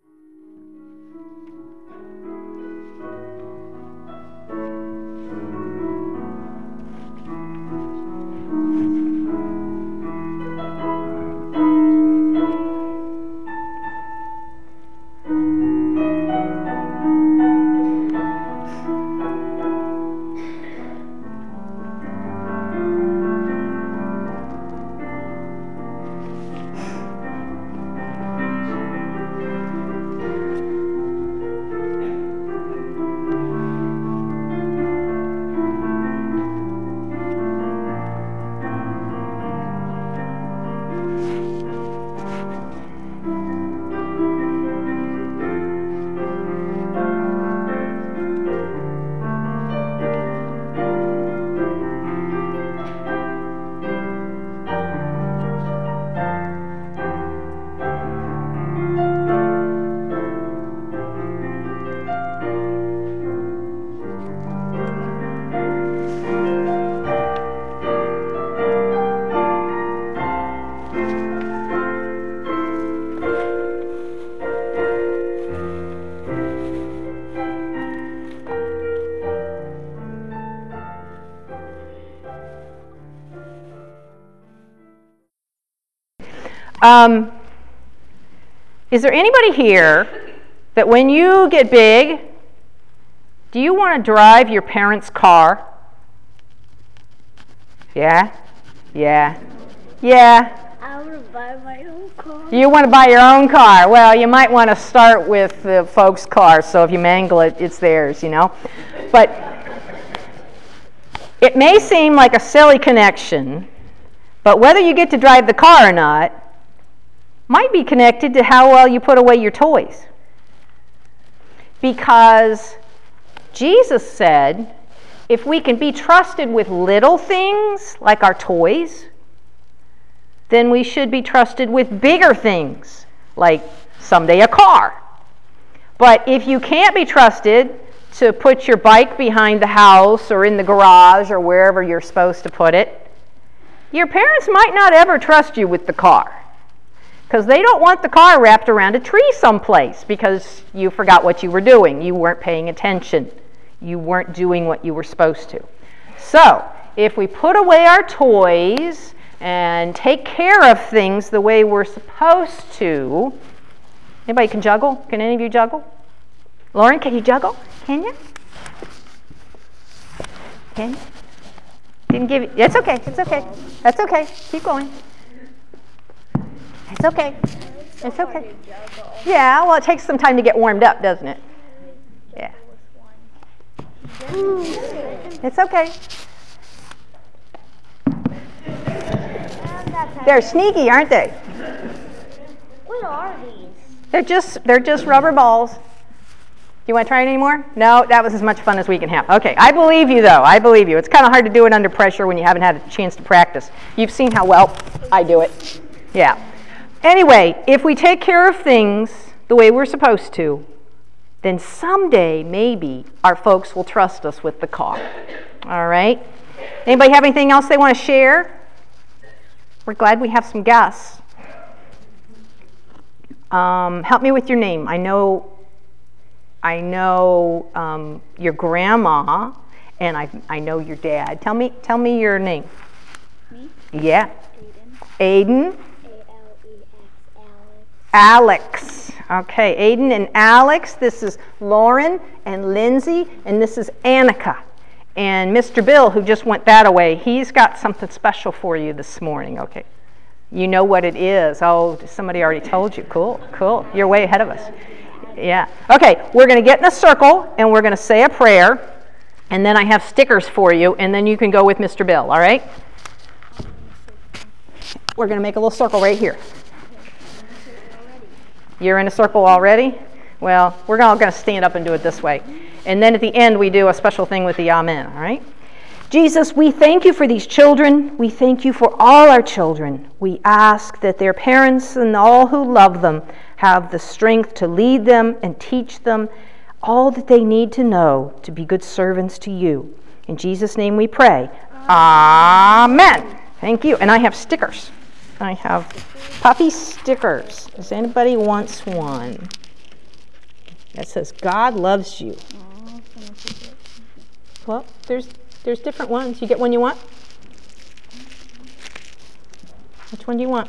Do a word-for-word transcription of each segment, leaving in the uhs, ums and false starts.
Um, is there anybody here that when you get big, do you want to drive your parents' car? Yeah? Yeah? Yeah? I want to buy my own car. You want to buy your own car? Well, you might want to start with the folks' car, so if you mangle it, it's theirs, you know? But it may seem like a silly connection, but whether you get to drive the car or not might be connected to how well you put away your toys. Because Jesus said, if we can be trusted with little things like our toys, then we should be trusted with bigger things like someday a car. But if you can't be trusted to put your bike behind the house or in the garage or wherever you're supposed to put it, your parents might not ever trust you with the car, because they don't want the car wrapped around a tree someplace because you forgot what you were doing. You weren't paying attention. You weren't doing what you were supposed to. So, if we put away our toys and take care of things the way we're supposed to, anybody can juggle? Can any of you juggle? Lauren, can you juggle? Can you? Can you? Didn't give you, it's okay, it's okay. That's okay, keep going. It's okay. It's okay. Yeah, well, it takes some time to get warmed up, doesn't it? Yeah. It's okay. They're sneaky, aren't they? What are these? They're just they're just rubber balls. Do you want to try it anymore? No, that was as much fun as we can have. Okay, I believe you though. I believe you. It's kind of hard to do it under pressure when you haven't had a chance to practice. You've seen how well I do it. Yeah. Anyway, if we take care of things the way we're supposed to, then someday, maybe, our folks will trust us with the car. All right? Anybody have anything else they want to share? We're glad we have some guests. Um, help me with your name. I know, I know um, your grandma, and I, I know your dad. Tell me, tell me your name. Me? Yeah. Aiden. Aiden. Alex. Okay, Aiden and Alex. This is Lauren and Lindsay, and this is Annika. And Mister Bill, who just went that away, he's got something special for you this morning. Okay, you know what it is. Oh, somebody already told you. Cool, cool. You're way ahead of us. Yeah. Okay, we're going to get in a circle, and we're going to say a prayer, and then I have stickers for you, and then you can go with Mister Bill, all right? We're going to make a little circle right here. You're in a circle already? Well, we're all going to stand up and do it this way. And then at the end, we do a special thing with the Amen, all right? Jesus, we thank you for these children. We thank you for all our children. We ask that their parents and all who love them have the strength to lead them and teach them all that they need to know to be good servants to you. In Jesus' name we pray. Amen. Thank you. And I have stickers. I have puffy stickers. Does anybody wants one? that says God loves you. Oh, Well, there's there's different ones. You get one you want? Which one do you want?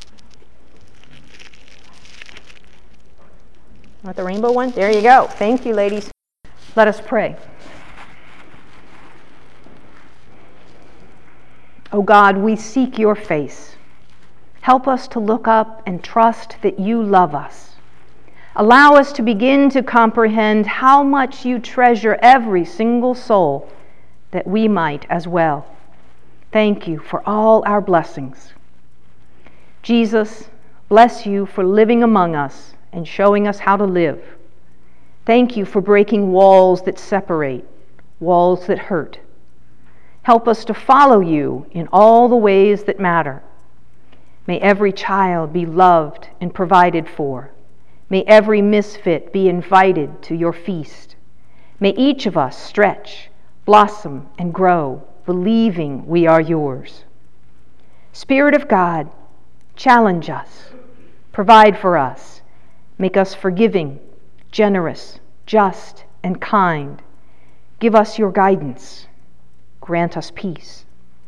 Want the rainbow one? There you go. Thank you, ladies. Let us pray. Oh God, we seek your face. Help us to look up and trust that you love us. Allow us to begin to comprehend how much you treasure every single soul, that we might as well. Thank you for all our blessings. Jesus, bless you for living among us and showing us how to live. Thank you for breaking walls that separate, walls that hurt. Help us to follow you in all the ways that matter. May every child be loved and provided for. May every misfit be invited to your feast. May each of us stretch, blossom, and grow, believing we are yours. Spirit of God, challenge us, provide for us, make us forgiving, generous, just, and kind. Give us your guidance. Grant us peace.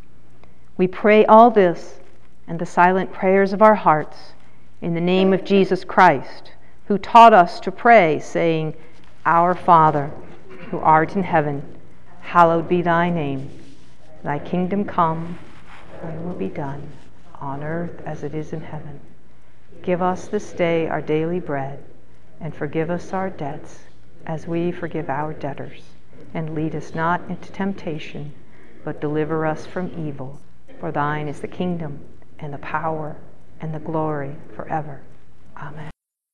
We pray all this and the silent prayers of our hearts in the name of Jesus Christ, who taught us to pray, saying, Our Father, who art in heaven, hallowed be thy name. Thy kingdom come, thy will be done, on earth as it is in heaven. Give us this day our daily bread, and forgive us our debts, as we forgive our debtors. And lead us not into temptation, but deliver us from evil. For thine is the kingdom, and the power, and the glory forever. Amen.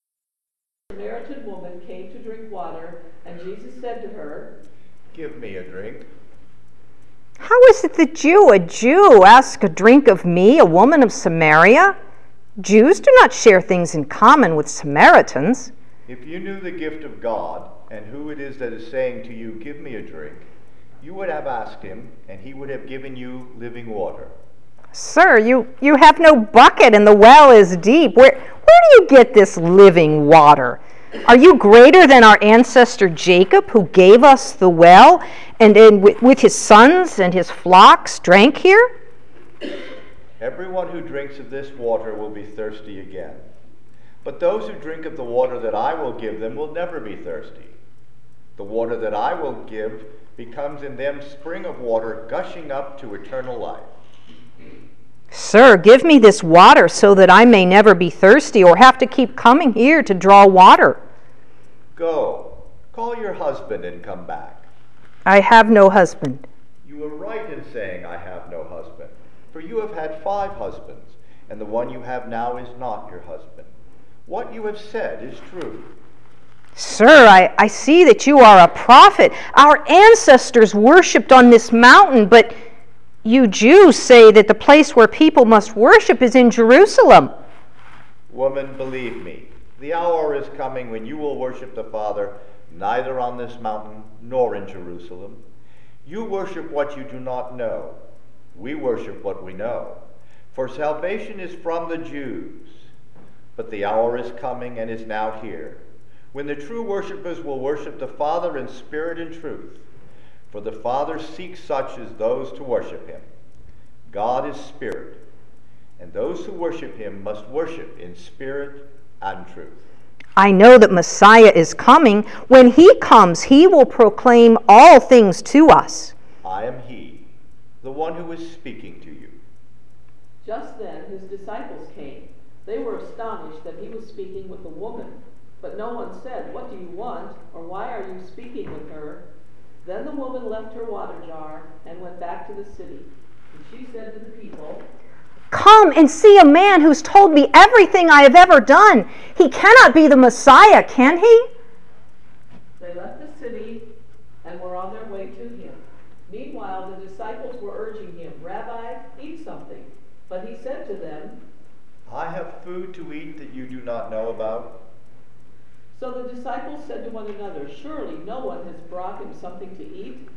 The Samaritan woman came to drink water, and Jesus said to her, Give me a drink. How is it that you, a Jew, ask a drink of me, a woman of Samaria? Jews do not share things in common with Samaritans. If you knew the gift of God, and who it is that is saying to you, Give me a drink, you would have asked him, and he would have given you living water. Sir, you, you have no bucket, and the well is deep. Where, where do you get this living water? Are you greater than our ancestor Jacob, who gave us the well, and, and with, with his sons and his flocks drank here? Everyone who drinks of this water will be thirsty again. But those who drink of the water that I will give them will never be thirsty. The water that I will give becomes in them spring of water gushing up to eternal life. Sir, give me this water so that I may never be thirsty or have to keep coming here to draw water. Go, call your husband and come back. I have no husband. You are right in saying, I have no husband, for you have had five husbands, and the one you have now is not your husband. What you have said is true. Sir, I, I see that you are a prophet. Our ancestors worshipped on this mountain, but you Jews say that the place where people must worship is in Jerusalem. Woman, believe me, the hour is coming when you will worship the Father neither on this mountain nor in Jerusalem. You worship what you do not know. We worship what we know. For salvation is from the Jews. But the hour is coming and is now here, when the true worshipers will worship the Father in spirit and truth. For the Father seeks such as those to worship him. God is spirit, and those who worship him must worship in spirit and truth. I know that Messiah is coming. When he comes, he will proclaim all things to us. I am he, the one who is speaking to you. Just then his disciples came. They were astonished that he was speaking with a woman. But no one said, What do you want? Or why are you speaking with her? Then the woman left her water jar and went back to the city. And she said to the people, Come and see a man who's told me everything I have ever done. He cannot be the Messiah, can he? They left the city and were on their way to him. Meanwhile, the disciples were urging him, Rabbi, eat something. But he said to them, I have food to eat that you do not know about. So the disciples said to one another, Surely no one has brought him something to eat?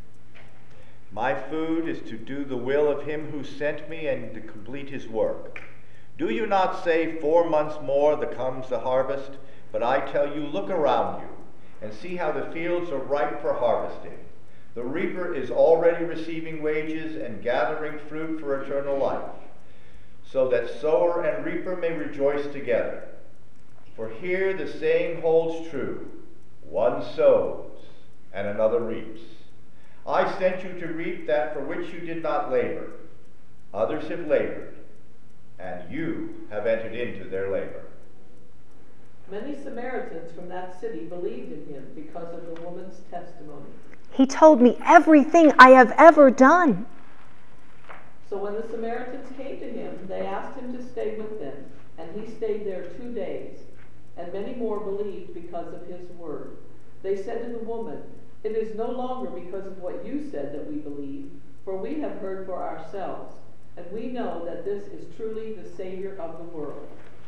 My food is to do the will of him who sent me and to complete his work. Do you not say, Four months more, there comes the harvest? But I tell you, look around you. and see how the fields are ripe for harvesting. The reaper is already receiving wages and gathering fruit for eternal life, so that sower and reaper may rejoice together. For here the saying holds true, one sows and another reaps. I sent you to reap that for which you did not labor. Others have labored, and you have entered into their labor. Many Samaritans from that city believed in him because of the woman's testimony. He told me everything I have ever done. So when the Samaritans came to him, they asked him to stay with them, and he stayed there two days. And many more believed because of his word. They said to the woman, "It is no longer because of what you said that we believe, for we have heard for ourselves, and we know that this is truly the Savior of the world."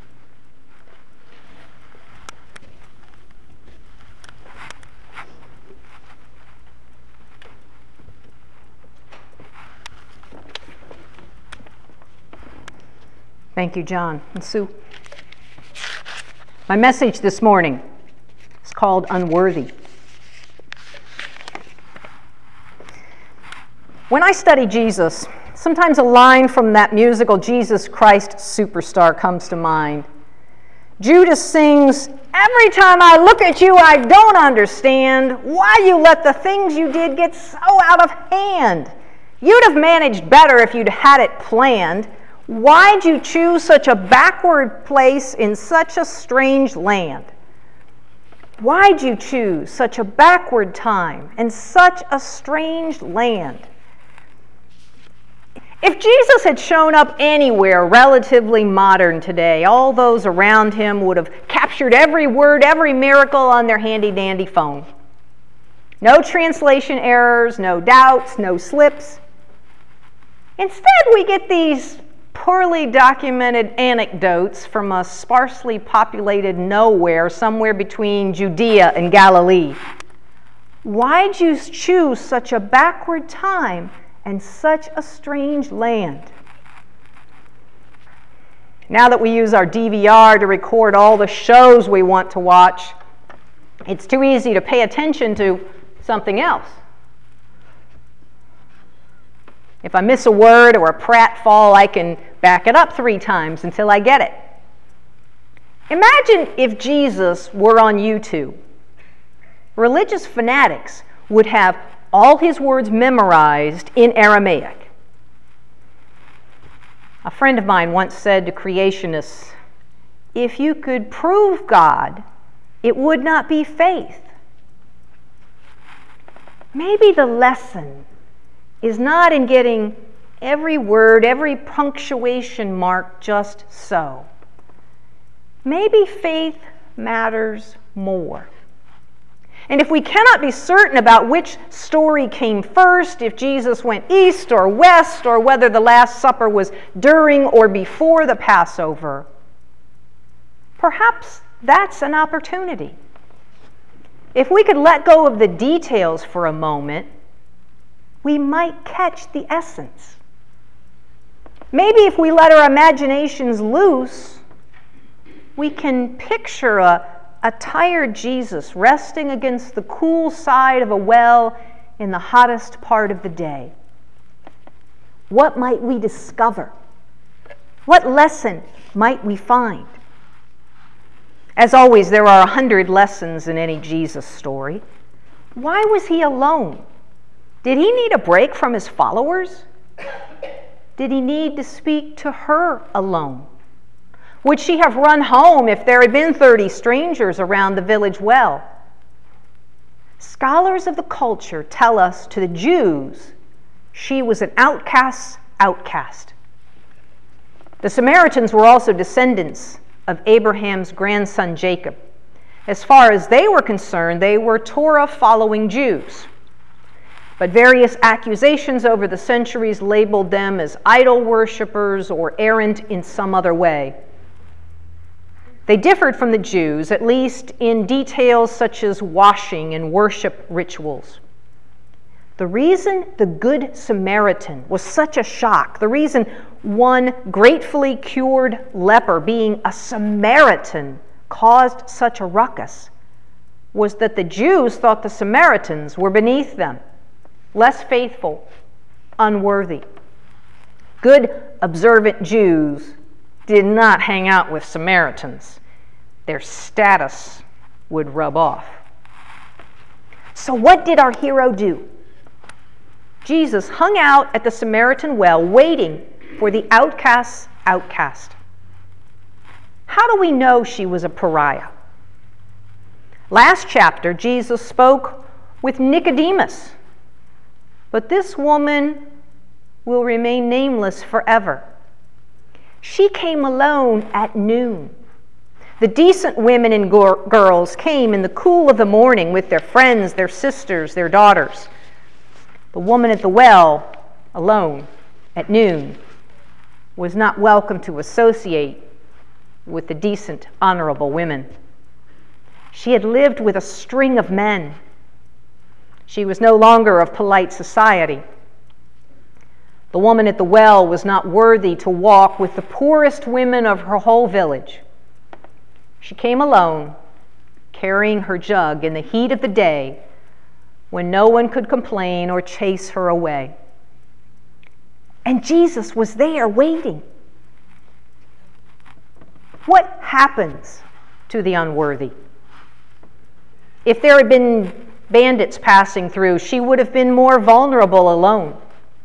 Thank you, John and Sue. My message this morning is called Unworthy. When I study Jesus, sometimes a line from that musical Jesus Christ Superstar comes to mind. Judas sings, "Every time I look at you, I don't understand why you let the things you did get so out of hand. You'd have managed better if you'd had it planned. Why'd you choose such a backward place in such a strange land? Why'd you choose such a backward time and such a strange land?" If Jesus had shown up anywhere relatively modern today, all those around him would have captured every word, every miracle on their handy-dandy phone. No translation errors, no doubts, no slips. Instead, we get these poorly documented anecdotes from a sparsely populated nowhere somewhere between Judea and Galilee. Why'd you choose such a backward time and such a strange land? Now that we use our D V R to record all the shows we want to watch, it's too easy to pay attention to something else. If I miss a word or a pratfall, I can back it up three times until I get it. Imagine if Jesus were on YouTube. Religious fanatics would have all his words memorized in Aramaic. A friend of mine once said to creationists, "If you could prove God, it would not be faith." Maybe the lesson is not in getting every word, every punctuation mark just so. Maybe faith matters more. And if we cannot be certain about which story came first, if Jesus went east or west, or whether the Last Supper was during or before the Passover, perhaps that's an opportunity. If we could let go of the details for a moment, we might catch the essence. Maybe if we let our imaginations loose, we can picture a, a tired Jesus resting against the cool side of a well in the hottest part of the day. What might we discover? What lesson might we find? As always, there are a hundred lessons in any Jesus story. Why was he alone? Did he need a break from his followers? Did he need to speak to her alone? Would she have run home if there had been thirty strangers around the village well? Scholars of the culture tell us to the Jews she was an outcast's outcast. The Samaritans were also descendants of Abraham's grandson Jacob. As far as they were concerned, they were Torah-following Jews. But various accusations over the centuries labeled them as idol worshippers or errant in some other way. They differed from the Jews, at least in details such as washing and worship rituals. The reason the Good Samaritan was such a shock, the reason one gratefully cured leper being a Samaritan caused such a ruckus, was that the Jews thought the Samaritans were beneath them, less faithful, unworthy. Good, observant Jews did not hang out with Samaritans. Their status would rub off. So what did our hero do? Jesus hung out at the Samaritan well, waiting for the outcast's outcast. How do we know she was a pariah? Last chapter, Jesus spoke with Nicodemus, but this woman will remain nameless forever. She came alone at noon. The decent women and girls came in the cool of the morning with their friends, their sisters, their daughters. The woman at the well, alone, at noon, was not welcome to associate with the decent, honorable women. She had lived with a string of men. She was no longer of polite society. The woman at the well was not worthy to walk with the poorest women of her whole village. She came alone, carrying her jug in the heat of the day when no one could complain or chase her away. And Jesus was there waiting. What happens to the unworthy? If there had been bandits passing through, she would have been more vulnerable alone.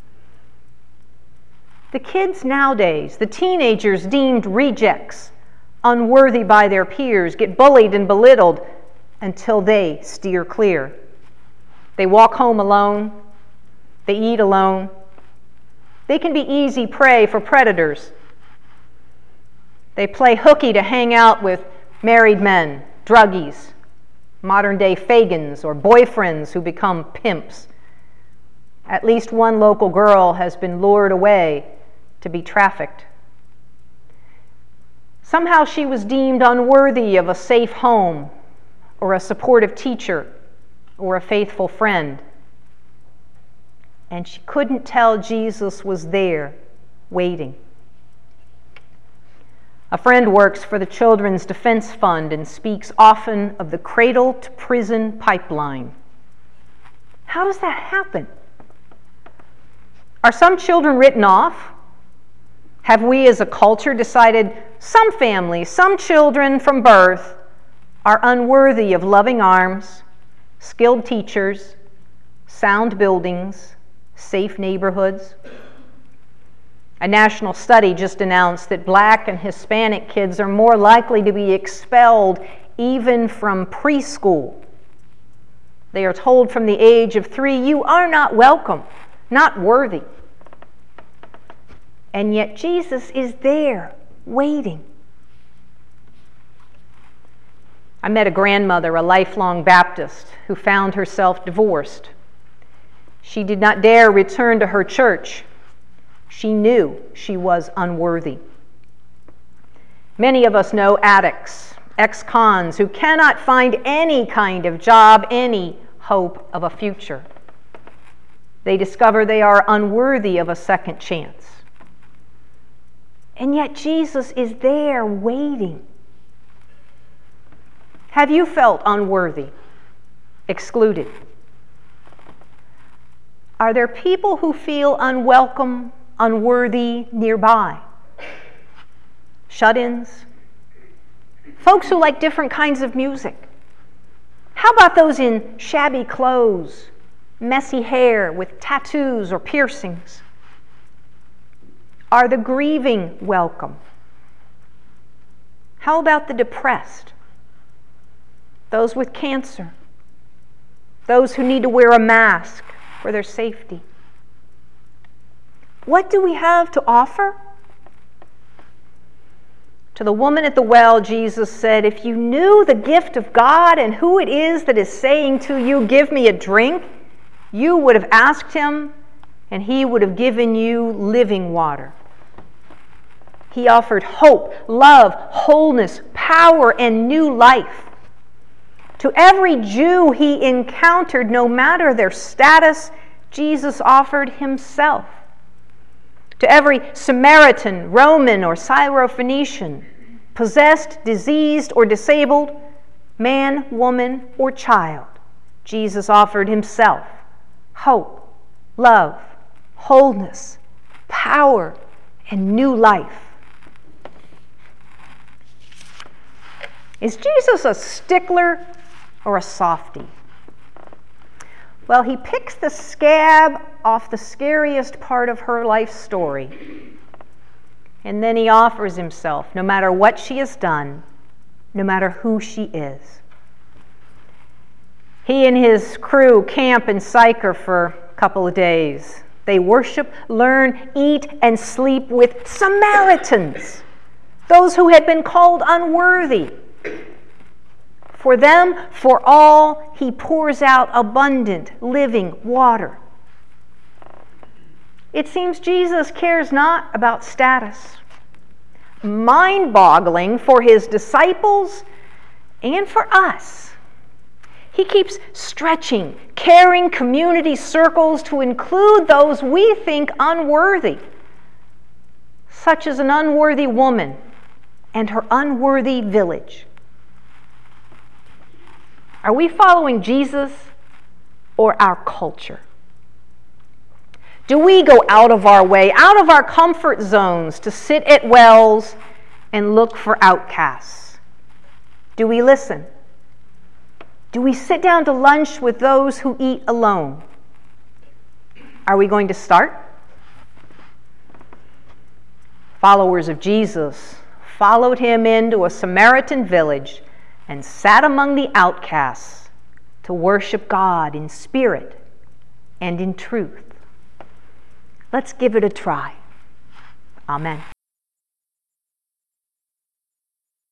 The kids nowadays, the teenagers deemed rejects, unworthy by their peers, get bullied and belittled until they steer clear. They walk home alone. They eat alone. They can be easy prey for predators. They play hooky to hang out with married men, druggies, modern-day Fagins, or boyfriends who become pimps. At least one local girl has been lured away to be trafficked. Somehow she was deemed unworthy of a safe home, or a supportive teacher, or a faithful friend. And she couldn't tell Jesus was there, waiting. A friend works for the Children's Defense Fund and speaks often of the cradle-to-prison pipeline. How does that happen? Are some children written off? Have we as a culture decided some families, some children from birth are unworthy of loving arms, skilled teachers, sound buildings, safe neighborhoods? A national study just announced that Black and Hispanic kids are more likely to be expelled even from preschool. They are told from the age of three, "You are not welcome, not worthy." And yet Jesus is there, waiting. I met a grandmother, a lifelong Baptist, who found herself divorced. She did not dare return to her church. She knew she was unworthy. Many of us know addicts, ex-cons, who cannot find any kind of job, any hope of a future. They discover they are unworthy of a second chance. And yet Jesus is there waiting. Have you felt unworthy, excluded? Are there people who feel unwelcome, unworthy nearby? Shut-ins? Folks who like different kinds of music? How about those in shabby clothes, messy hair with tattoos or piercings? Are the grieving welcome? How about the depressed? Those with cancer? Those who need to wear a mask for their safety? What do we have to offer? To the woman at the well, Jesus said, "If you knew the gift of God and who it is that is saying to you, 'Give me a drink,' you would have asked him, and he would have given you living water." He offered hope, love, wholeness, power, and new life. To every Jew he encountered, no matter their status, Jesus offered himself. To every Samaritan, Roman, or Syrophoenician, possessed, diseased, or disabled, man, woman, or child, Jesus offered himself, hope, love, wholeness, power, and new life. Is Jesus a stickler or a softie? Well, he picks the scab off the scariest part of her life story, and then he offers himself, no matter what she has done, no matter who she is. He and his crew camp in Sychar for a couple of days. They worship, learn, eat, and sleep with Samaritans, those who had been called unworthy. For them, for all, he pours out abundant, living water. It seems Jesus cares not about status. Mind-boggling for his disciples and for us. He keeps stretching, caring community circles to include those we think unworthy, such as an unworthy woman and her unworthy village. Are we following Jesus or our culture? Do we go out of our way, out of our comfort zones to sit at wells and look for outcasts? Do we listen? Do we sit down to lunch with those who eat alone? Are we going to start? Followers of Jesus followed him into a Samaritan village and sat among the outcasts to worship God in spirit and in truth. Let's give it a try. Amen.